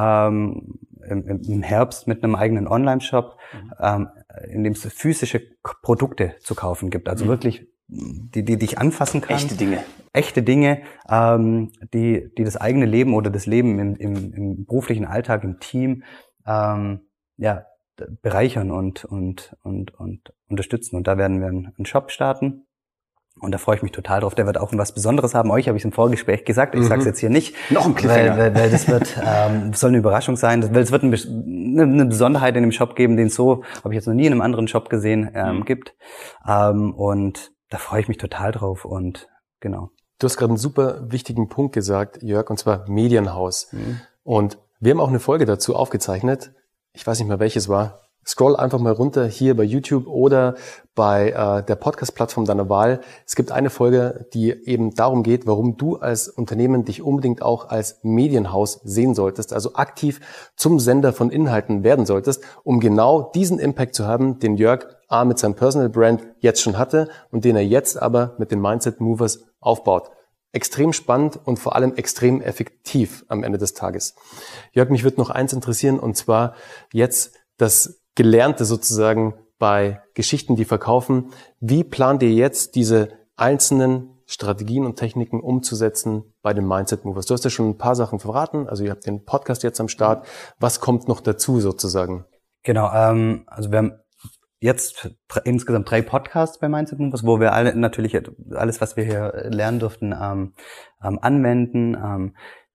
ähm, im, im Herbst mit einem eigenen Online-Shop, mhm. ähm, in dem es physische Produkte zu kaufen gibt. Also mhm. wirklich, die, die dich anfassen kannst. Echte Dinge. Echte Dinge, ähm, die, die das eigene Leben oder das Leben im, im, im beruflichen Alltag, im Team, ähm, ja, bereichern und, und, und, und unterstützen. Und da werden wir einen Shop starten. Und da freue ich mich total drauf. Der wird auch was Besonderes haben. Euch habe ich im Vorgespräch gesagt. Ich mhm. sage es jetzt hier nicht. Noch ein Cliffhanger. Weil, weil, weil das wird, ähm, soll eine Überraschung sein. Weil es wird ein, eine Besonderheit in dem Shop geben, den es so, habe ich jetzt noch nie in einem anderen Shop gesehen, ähm, mhm. gibt. Ähm, und da freue ich mich total drauf. Und genau. Du hast gerade einen super wichtigen Punkt gesagt, Jörg, und zwar Medienhaus. Mhm. Und wir haben auch eine Folge dazu aufgezeichnet. Ich weiß nicht mehr, welches war. Scroll einfach mal runter hier bei YouTube oder bei äh, der Podcast-Plattform deiner Wahl. Es gibt eine Folge, die eben darum geht, warum du als Unternehmen dich unbedingt auch als Medienhaus sehen solltest, also aktiv zum Sender von Inhalten werden solltest, um genau diesen Impact zu haben, den Jörg A. mit seinem Personal Brand jetzt schon hatte und den er jetzt aber mit den Mindset Movers aufbaut. Extrem spannend und vor allem extrem effektiv am Ende des Tages. Jörg, mich würde noch eins interessieren, und zwar jetzt das Gelernte sozusagen bei Geschichten, die verkaufen. Wie plant ihr jetzt diese einzelnen Strategien und Techniken umzusetzen bei den Mindset Movers? Du hast ja schon ein paar Sachen verraten, also ihr habt den Podcast jetzt am Start. Was kommt noch dazu sozusagen? Genau, ähm, also wir haben jetzt dr- insgesamt drei Podcasts bei Mindset Movers, wo wir alle natürlich alles, was wir hier lernen durften, ähm, ähm, anwenden. Ähm,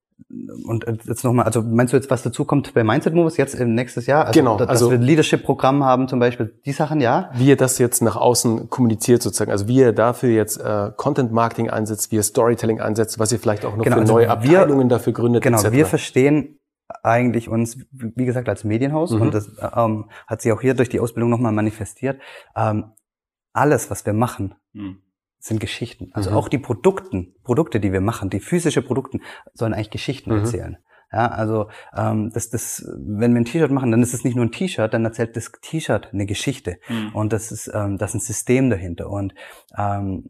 Und jetzt nochmal, also meinst du jetzt, was dazu kommt bei Mindset Movers jetzt im nächstes Jahr? Also, genau. Dass also, wir ein Leadership-Programm haben zum Beispiel, die Sachen, ja? Wie ihr das jetzt nach außen kommuniziert sozusagen, also wie ihr dafür jetzt äh, Content-Marketing einsetzt, wie ihr Storytelling einsetzt, was ihr vielleicht auch noch genau, für also neue Abteilungen wir, dafür gründet, Genau, et cetera. Wir verstehen eigentlich uns, wie gesagt, als Medienhaus, mhm. und das ähm, hat sich auch hier durch die Ausbildung nochmal manifestiert. Ähm, alles, was wir machen, mhm. sind Geschichten. Also mhm. auch die Produkten, Produkte, die wir machen, die physische Produkte, sollen eigentlich Geschichten mhm. erzählen. Ja, also ähm, das, das, wenn wir ein T-Shirt machen, dann ist es nicht nur ein T-Shirt, dann erzählt das T-Shirt eine Geschichte. Mhm. Und das ist, ähm, das ist ein System dahinter. Und ähm,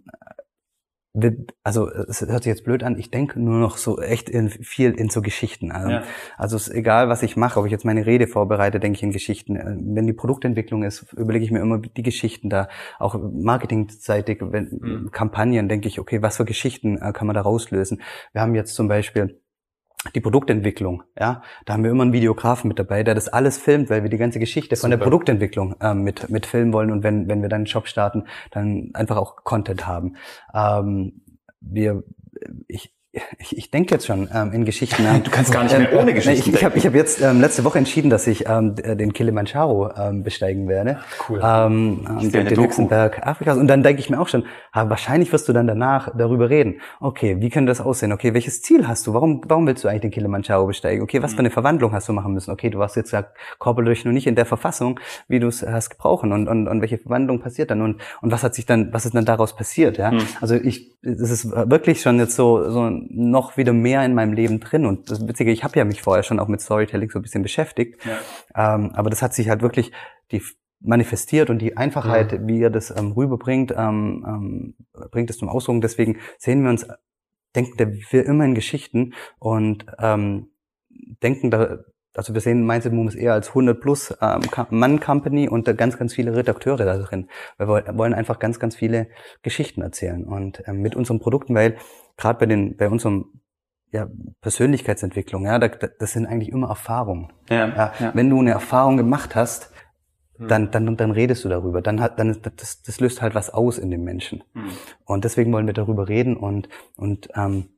wir, also es hört sich jetzt blöd an, ich denke nur noch so echt in, viel in so Geschichten. Also, ja. also es ist egal, was ich mache, ob ich jetzt meine Rede vorbereite, denke ich in Geschichten. Wenn die Produktentwicklung ist, überlege ich mir immer die Geschichten da. Auch marketingseitig, wenn mhm. Kampagnen, denke ich, okay, was für Geschichten äh, kann man da rauslösen? Wir haben jetzt zum Beispiel die Produktentwicklung, ja, da haben wir immer einen Videografen mit dabei, der das alles filmt, weil wir die ganze Geschichte von Super. Der Produktentwicklung ähm, mit mit filmen wollen, und wenn wenn wir dann einen Shop starten, dann einfach auch Content haben. Ähm, wir ich Ich, ich denke jetzt schon ähm, in Geschichten. Ähm, du kannst gar nicht mehr ohne Geschichten. Ich, ich habe ich hab jetzt ähm, letzte Woche entschieden, dass ich ähm, den Kilimanjaro ähm, besteigen werde. Cool. Ähm, ähm, den, den höchsten Berg Afrikas. Und dann denke ich mir auch schon, ah, wahrscheinlich wirst du dann danach darüber reden. Okay, wie könnte das aussehen? Okay, welches Ziel hast du? Warum warum willst du eigentlich den Kilimanjaro besteigen? Okay, was für eine Verwandlung hast du machen müssen? Okay, du warst jetzt ja körperlich noch nicht in der Verfassung, wie du es hast gebrauchen. Und, und, und welche Verwandlung passiert dann? Und, und was hat sich dann, was ist dann daraus passiert? Ja, mhm. Also ich, es ist wirklich schon jetzt so so noch wieder mehr in meinem Leben drin. Und das Witzige, ich habe ja mich vorher schon auch mit Storytelling so ein bisschen beschäftigt. Ja. Ähm, aber das hat sich halt wirklich die manifestiert, und die Einfachheit, mhm. wie er das ähm, rüberbringt, ähm, ähm, bringt es zum Ausdruck. Deswegen sehen wir uns, denken wir immer in Geschichten und ähm, denken da, also wir sehen Mindset Movers eher als hundert plus ähm, Mann Company und da ganz, ganz viele Redakteure da drin. Wir wollen einfach ganz, ganz viele Geschichten erzählen, und ähm, mit unseren Produkten, weil gerade bei den, bei unserem, ja, Persönlichkeitsentwicklung, ja, da, das sind eigentlich immer Erfahrungen. Ja, ja, ja. Wenn du eine Erfahrung gemacht hast, dann, dann, dann redest du darüber. Dann hat, dann, das, das löst halt was aus in dem Menschen. Mhm. Und deswegen wollen wir darüber reden, und, und, ähm,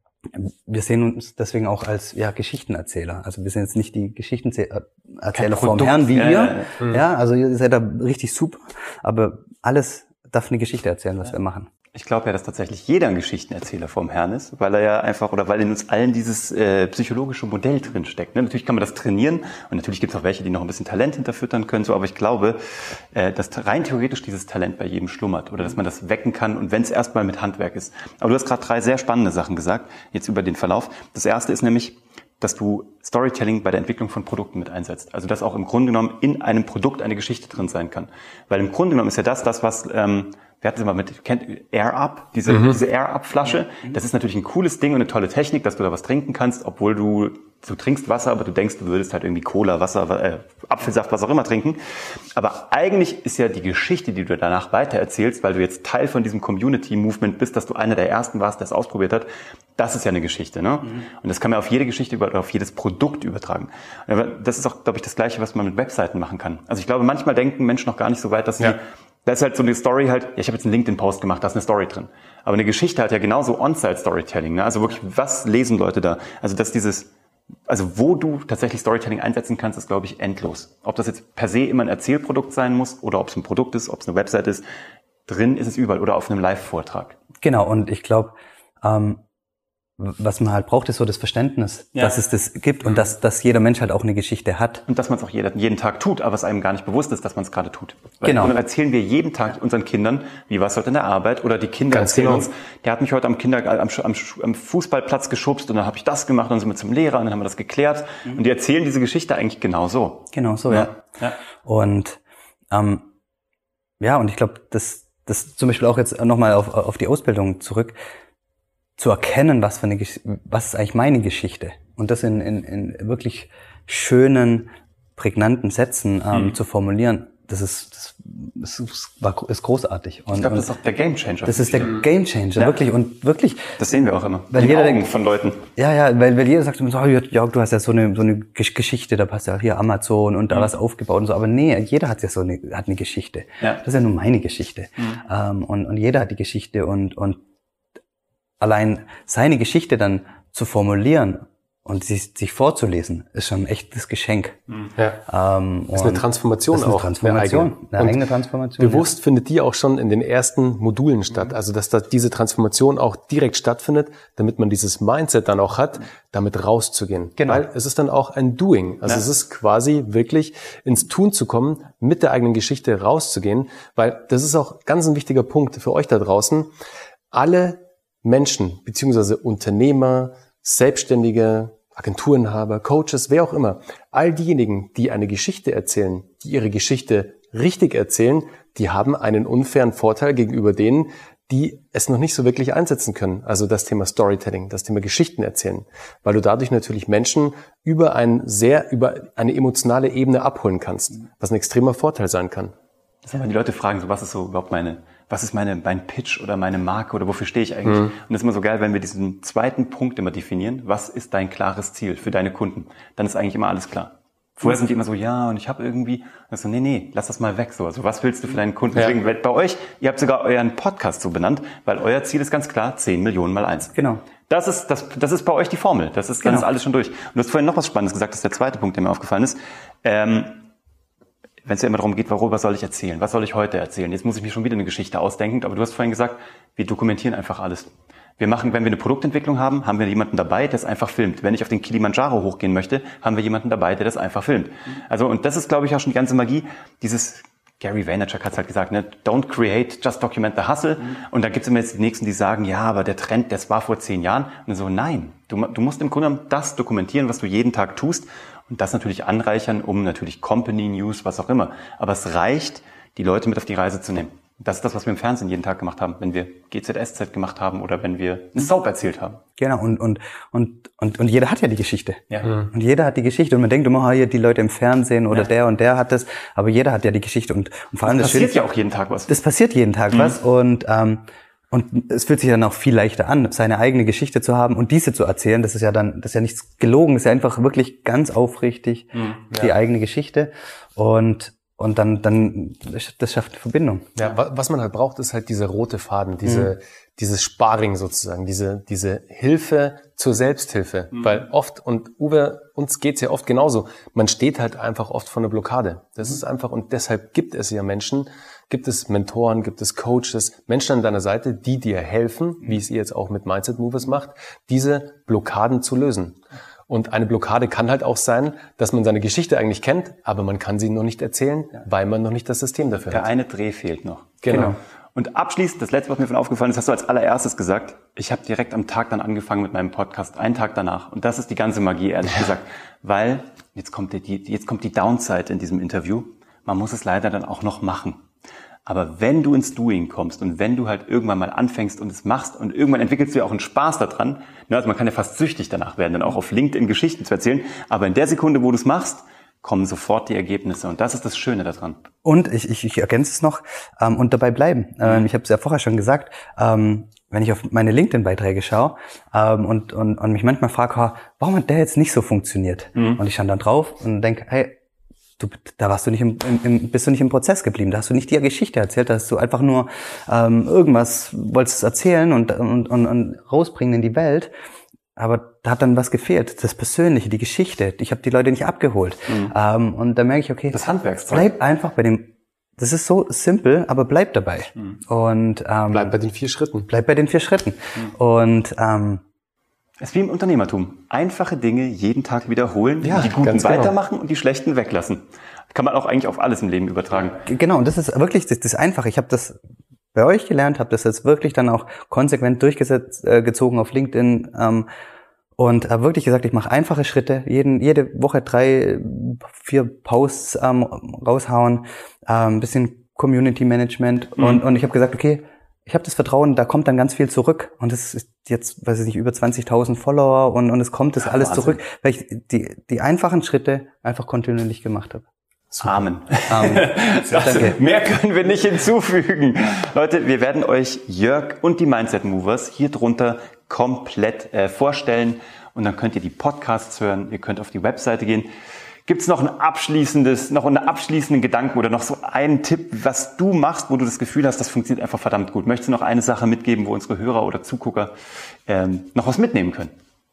wir sehen uns deswegen auch als, ja, Geschichtenerzähler. Also wir sind jetzt nicht die Geschichtenerzähler vom Herrn wie ja, ihr. Ja, ja, also ihr seid da richtig super. Aber alles darf eine Geschichte erzählen, was ja. wir machen. Ich glaube ja, dass tatsächlich jeder ein Geschichtenerzähler vorm Herrn ist, weil er ja einfach, oder weil in uns allen dieses äh, psychologische Modell drin steckt. Ne? Natürlich kann man das trainieren und natürlich gibt es auch welche, die noch ein bisschen Talent hinterfüttern können, so, aber ich glaube, äh, dass rein theoretisch dieses Talent bei jedem schlummert oder dass man das wecken kann und wenn es erstmal mit Handwerk ist. Aber du hast gerade drei sehr spannende Sachen gesagt, jetzt über den Verlauf. Das erste ist nämlich, dass du Storytelling bei der Entwicklung von Produkten mit einsetzt. Also dass auch im Grunde genommen in einem Produkt eine Geschichte drin sein kann. Weil im Grunde genommen ist ja das, das was, ähm, wir hatten es mal mit, kennt Air Up, diese, mhm. diese Air Up Flasche. Das ist natürlich ein cooles Ding und eine tolle Technik, dass du da was trinken kannst, obwohl du, du trinkst Wasser, aber du denkst, du würdest halt irgendwie Cola, Wasser, äh, Apfelsaft, was auch immer trinken. Aber eigentlich ist ja die Geschichte, die du danach weitererzählst, weil du jetzt Teil von diesem Community-Movement bist, dass du einer der Ersten warst, der es ausprobiert hat, das ist ja eine Geschichte, ne? Mhm. Und das kann man auf jede Geschichte über, oder auf jedes Produkt übertragen. Aber das ist auch, glaube ich, das Gleiche, was man mit Webseiten machen kann. Also ich glaube, manchmal denken Menschen noch gar nicht so weit, dass sie, ja. da ist halt so eine Story halt, ja, ich habe jetzt einen LinkedIn-Post gemacht, da ist eine Story drin. Aber eine Geschichte hat ja genauso On-Site-Storytelling, ne? Also wirklich, was lesen Leute da? Also dass dieses, also wo du tatsächlich Storytelling einsetzen kannst, ist, glaube ich, endlos. Ob das jetzt per se immer ein Erzählprodukt sein muss oder ob es ein Produkt ist, ob es eine Website ist, drin ist es überall oder auf einem Live-Vortrag. Genau, und ich glaube, ähm, was man halt braucht, ist so das Verständnis, ja. dass es das gibt und dass, dass jeder Mensch halt auch eine Geschichte hat. Und dass man es auch jeden, jeden Tag tut, aber es einem gar nicht bewusst ist, dass man es gerade tut. Weil genau. Und dann erzählen wir jeden Tag unseren Kindern, wie war es heute in der Arbeit, oder die Kinder Ganz erzählen genau. uns, der hat mich heute am Kinder, am, am, am Fußballplatz geschubst und dann habe ich das gemacht und dann sind wir zum Lehrer und dann haben wir das geklärt. Mhm. Und die erzählen diese Geschichte eigentlich genau so. Genau so, ja. ja. ja. Und ähm, ja, und ich glaube, das, das zum Beispiel auch jetzt nochmal auf, auf die Ausbildung zurück, zu erkennen, was für eine, was ist eigentlich meine Geschichte und das in, in, in wirklich schönen, prägnanten Sätzen ähm, mhm. zu formulieren, das ist, das, das ist, war, ist großartig. Und, ich glaube, das ist auch der Gamechanger. Das ist der Gamechanger, ja. wirklich und wirklich. Das sehen wir auch immer. Weil in jeder Augen denkt, von Leuten. Ja, ja, weil, weil jeder sagt immer so, oh, Jörg, du hast ja so eine so eine Geschichte, da passt ja hier Amazon und da mhm. was aufgebaut und so. Aber nee, jeder hat ja so eine hat eine Geschichte. Ja. Das ist ja nur meine Geschichte. Mhm. Ähm, und und jeder hat die Geschichte und und allein seine Geschichte dann zu formulieren und sich, sich vorzulesen, ist schon ein echtes Geschenk. Ja. Ähm, das ist eine Transformation auch. Das ist eine Transformation, eine eigene, eine eigene Transformation. Bewusst ja. findet die auch schon in den ersten Modulen statt. Also, dass da diese Transformation auch direkt stattfindet, damit man dieses Mindset dann auch hat, damit rauszugehen. Genau. Weil es ist dann auch ein Doing. Also, ja. es ist quasi wirklich ins Tun zu kommen, mit der eigenen Geschichte rauszugehen. Weil das ist auch ganz ein wichtiger Punkt für euch da draußen. Alle Menschen, beziehungsweise Unternehmer, Selbstständige, Agenturenhaber, Coaches, wer auch immer, all diejenigen, die eine Geschichte erzählen, die ihre Geschichte richtig erzählen, die haben einen unfairen Vorteil gegenüber denen, die es noch nicht so wirklich einsetzen können. Also das Thema Storytelling, das Thema Geschichten erzählen, weil du dadurch natürlich Menschen über ein sehr, über eine emotionale Ebene abholen kannst, was ein extremer Vorteil sein kann. Das sind, wenn die Leute fragen, so was ist so überhaupt meine, was ist meine, mein Pitch oder meine Marke oder wofür stehe ich eigentlich? Mhm. Und das ist immer so geil, wenn wir diesen zweiten Punkt immer definieren, was ist dein klares Ziel für deine Kunden? Dann ist eigentlich immer alles klar. Vorher sind die immer so, ja, und ich habe irgendwie, und so, nee, nee, lass das mal weg, so. Also, was willst du für deinen Kunden? Ja. Deswegen, bei euch, ihr habt sogar euren Podcast so benannt, weil euer Ziel ist ganz klar, zehn Millionen mal eins. Genau. Das ist, das, das ist bei euch die Formel. Das ist, genau. Dann ist alles schon durch. Und du hast vorhin noch was Spannendes gesagt, das ist der zweite Punkt, der mir aufgefallen ist. Ähm, wenn es ja immer darum geht, worüber soll ich erzählen? Was soll ich heute erzählen? Jetzt muss ich mir schon wieder eine Geschichte ausdenken, aber du hast vorhin gesagt, wir dokumentieren einfach alles. Wir machen, wenn wir eine Produktentwicklung haben, haben wir jemanden dabei, der es einfach filmt. Wenn ich auf den Kilimanjaro hochgehen möchte, haben wir jemanden dabei, der das einfach filmt. Also, und das ist, glaube ich, auch schon die ganze Magie. Dieses, Gary Vaynerchuk hat es halt gesagt, ne, don't create, just document the hustle. Mhm. Und da gibt es immer jetzt die Nächsten, die sagen, ja, aber der Trend, das war vor zehn Jahren. Und so, nein, du, du musst im Grunde genommen das dokumentieren, was du jeden Tag tust. Und das natürlich anreichern, um natürlich Company News, was auch immer. Aber es reicht, die Leute mit auf die Reise zu nehmen. Das ist das, was wir im Fernsehen jeden Tag gemacht haben, wenn wir G Z S Z gemacht haben oder wenn wir eine Soap erzählt haben. Genau, und, und, und, und, und jeder hat ja die Geschichte. Ja. Mhm. Und jeder hat die Geschichte. Und man denkt immer, hier die Leute im Fernsehen oder ja. der und der hat das. Aber jeder hat ja die Geschichte. Und, und vor allem das passiert das ja auch jeden Tag was. Das passiert jeden Tag mhm. was. Und, ähm, Und es fühlt sich dann auch viel leichter an, seine eigene Geschichte zu haben und diese zu erzählen. Das ist ja dann, das ist ja nichts gelogen, das ist ja einfach wirklich ganz aufrichtig mhm, ja. die eigene Geschichte. Und, und dann, dann, das schafft eine Verbindung. Ja, was man halt braucht, ist halt dieser rote Faden, diese, mhm. dieses Sparring sozusagen, diese, diese Hilfe zur Selbsthilfe. Mhm. Weil oft, und Uwe, uns geht's ja oft genauso, man steht halt einfach oft vor einer Blockade. Das mhm. ist einfach, und deshalb gibt es ja Menschen, gibt es Mentoren, gibt es Coaches, Menschen an deiner Seite, die dir helfen, wie es ihr jetzt auch mit Mindset Movers macht, diese Blockaden zu lösen. Und eine Blockade kann halt auch sein, dass man seine Geschichte eigentlich kennt, aber man kann sie noch nicht erzählen, weil man noch nicht das System dafür Der hat. Der eine Dreh fehlt noch. Genau. genau. Und abschließend, das letzte, was mir von aufgefallen ist, hast du als allererstes gesagt, ich habe direkt am Tag dann angefangen mit meinem Podcast, einen Tag danach. Und das ist die ganze Magie, ehrlich ja. gesagt. Weil, jetzt kommt die, jetzt kommt die Downside in diesem Interview, man muss es leider dann auch noch machen. Aber wenn du ins Doing kommst und wenn du halt irgendwann mal anfängst und es machst und irgendwann entwickelst du ja auch einen Spaß daran, also man kann ja fast süchtig danach werden, dann auch auf LinkedIn Geschichten zu erzählen, aber in der Sekunde, wo du es machst, kommen sofort die Ergebnisse und das ist das Schöne daran. Und ich, ich, ich ergänze es noch ähm, und dabei bleiben. Ähm, ich habe es ja vorher schon gesagt, ähm, wenn ich auf meine LinkedIn-Beiträge schaue ähm, und, und, und mich manchmal frage, warum hat der jetzt nicht so funktioniert? Mhm. Und ich schaue dann drauf und denke, hey, du, da warst du nicht im, im, bist du nicht im Prozess geblieben, da hast du nicht die Geschichte erzählt, da hast du einfach nur ähm, irgendwas wolltest erzählen und, und, und, und rausbringen in die Welt. Aber da hat dann was gefehlt, das Persönliche, die Geschichte. Ich habe die Leute nicht abgeholt. Mhm. Ähm, und da merke ich, okay, das Handwerkszeug. Bleib einfach bei dem, das ist so simpel, aber bleib dabei. Mhm. Und ähm, bleib bei den vier Schritten. Bleib bei den vier Schritten. Mhm. Und ähm, es ist wie im Unternehmertum. Einfache Dinge jeden Tag wiederholen, ja, die guten weitermachen genau. und die schlechten weglassen. Kann man auch eigentlich auf alles im Leben übertragen. Genau, und das ist wirklich das, das Einfache. Ich habe das bei euch gelernt, habe das jetzt wirklich dann auch konsequent durchgesetzt, äh, gezogen auf LinkedIn ähm, und habe wirklich gesagt, ich mache einfache Schritte, jeden, jede Woche drei, vier Posts ähm, raushauen, ein ähm, bisschen Community Management mhm. und, und ich habe gesagt, okay, ich habe das Vertrauen, da kommt dann ganz viel zurück und es ist jetzt, weiß ich nicht, über zwanzigtausend Follower und, und es kommt das alles Wahnsinn. Zurück, weil ich die, die einfachen Schritte einfach kontinuierlich gemacht habe. Super. Amen. Amen. Danke. Mehr können wir nicht hinzufügen. Leute, wir werden euch Jörg und die Mindset Movers hier drunter komplett äh, vorstellen und dann könnt ihr die Podcasts hören, ihr könnt auf die Webseite gehen. Gibt es noch ein abschließendes, noch einen abschließenden Gedanken oder noch so einen Tipp, was du machst, wo du das Gefühl hast, das funktioniert einfach verdammt gut? Möchtest du noch eine Sache mitgeben, wo unsere Hörer oder Zugucker ähm, noch was mitnehmen können?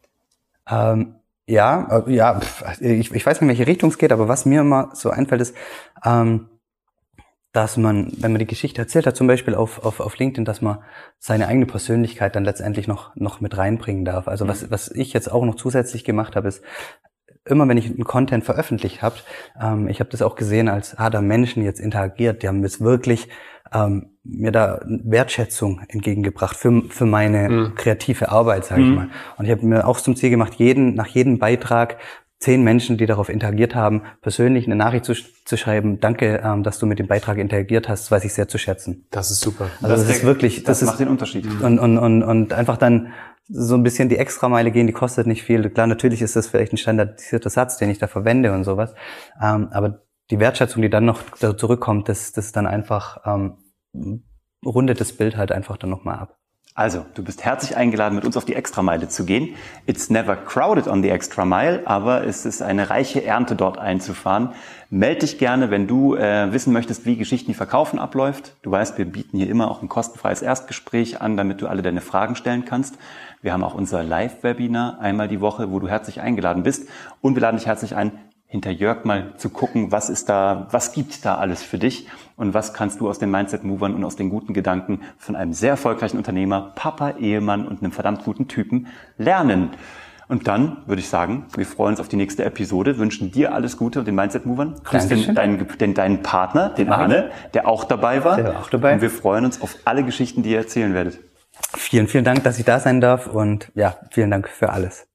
Ähm Ja, ja, ich, ich weiß nicht, in welche Richtung es geht, aber was mir immer so einfällt, ist, ähm, dass man, wenn man die Geschichte erzählt hat, zum Beispiel auf, auf, auf LinkedIn, dass man seine eigene Persönlichkeit dann letztendlich noch, noch mit reinbringen darf. Also was, was ich jetzt auch noch zusätzlich gemacht habe, ist, immer wenn ich einen Content veröffentlicht habe, ähm, ich habe das auch gesehen, als ah, da Menschen jetzt interagiert, die haben jetzt wirklich ähm, mir da Wertschätzung entgegengebracht für für meine mhm. kreative Arbeit, sage ich mhm. mal. Und ich habe mir auch zum Ziel gemacht, jeden nach jedem Beitrag zehn Menschen, die darauf interagiert haben, persönlich eine Nachricht zu, zu schreiben. Danke, ähm, dass du mit dem Beitrag interagiert hast, das weiß ich sehr zu schätzen. Das ist super. Also das, das ist wirklich, das, das macht ist, den Unterschied. Und und und und einfach dann so ein bisschen die Extrameile gehen, die kostet nicht viel. Klar, natürlich ist das vielleicht ein standardisierter Satz, den ich da verwende und sowas. Ähm, aber die Wertschätzung, die dann noch da zurückkommt, das, das ist dann einfach, ähm, rundet das Bild halt einfach dann nochmal ab. Also, du bist herzlich eingeladen, mit uns auf die Extrameile zu gehen. It's never crowded on the extra mile, aber es ist eine reiche Ernte dort einzufahren. Meld dich gerne, wenn du äh, wissen möchtest, wie Geschichten, die verkaufen abläuft. Du weißt, wir bieten hier immer auch ein kostenfreies Erstgespräch an, damit du alle deine Fragen stellen kannst. Wir haben auch unser Live-Webinar einmal die Woche, wo du herzlich eingeladen bist. Und wir laden dich herzlich ein, hinter Jörg mal zu gucken, was ist da, was gibt da alles für dich und was kannst du aus den Mindset-Movern und aus den guten Gedanken von einem sehr erfolgreichen Unternehmer, Papa, Ehemann und einem verdammt guten Typen lernen. Und dann würde ich sagen, wir freuen uns auf die nächste Episode, wünschen dir alles Gute und den Mindset-Movern. Grüß den, deinen, den, deinen Partner, den Arne, der auch dabei war. Der war auch dabei. Und wir freuen uns auf alle Geschichten, die ihr erzählen werdet. Vielen, vielen Dank, dass ich da sein darf und ja, vielen Dank für alles.